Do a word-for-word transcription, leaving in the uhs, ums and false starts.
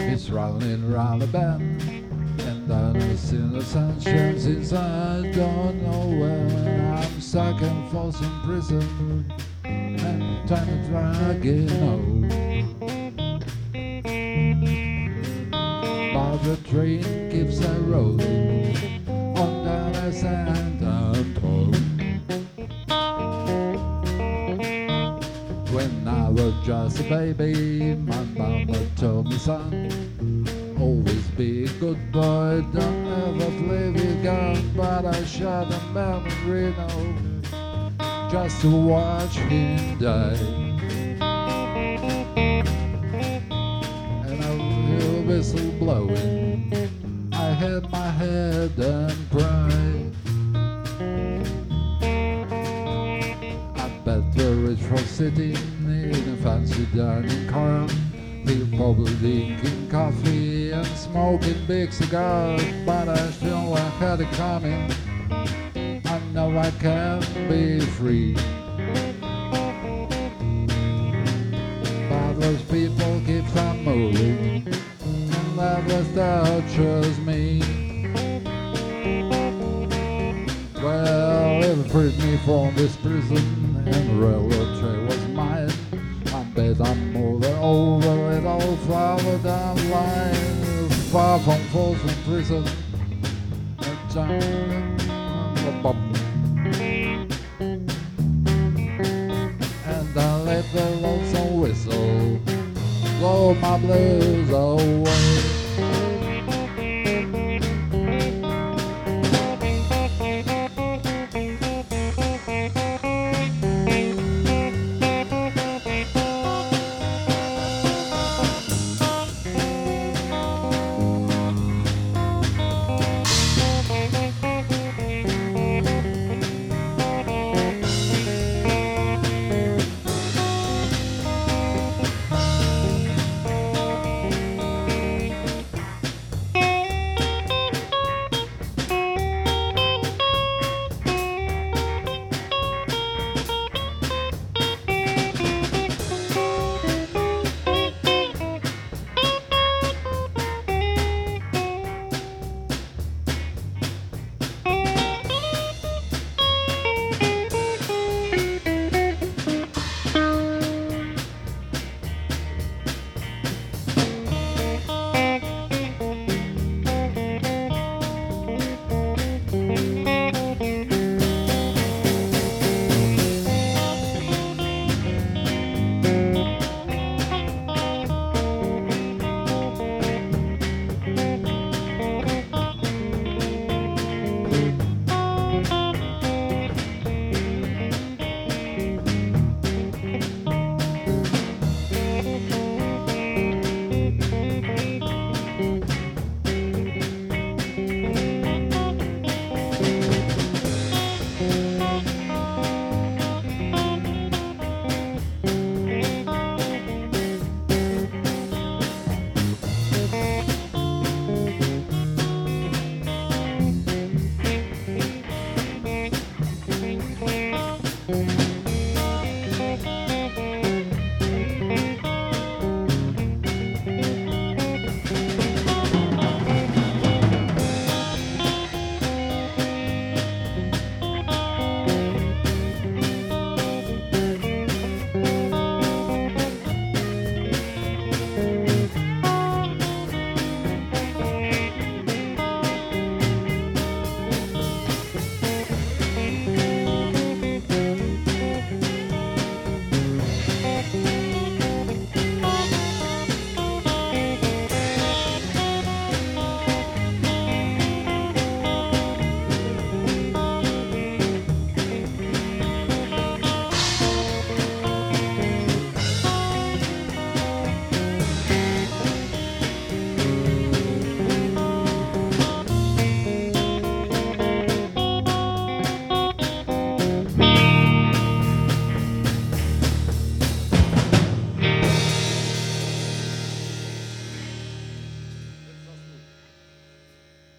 It's running round the bend, and I never seen the sunshine since I don't know when. I'm stuck in Folsom Prison, and time to try again. Oh, but the train keeps a rolling on down the Santa Toll. When I was just a baby, my mama told me, son, always be a good boy, don't ever play with guns. But I shot a man in Reno just to watch him die. And I hear a whistle blowing, I hit my head and cried. Better rich from sitting in a fancy dining car, people drinking coffee and smoking big cigars. But I still had it coming, I know I can be free. But those people keep on moving, and that just touches me. Well, it freed me from this prison, and the railroad trail was mine. I bet I'm moving over it all farther down the line, far from Folsom Prison. And I let the lonesome whistle blow my blues away.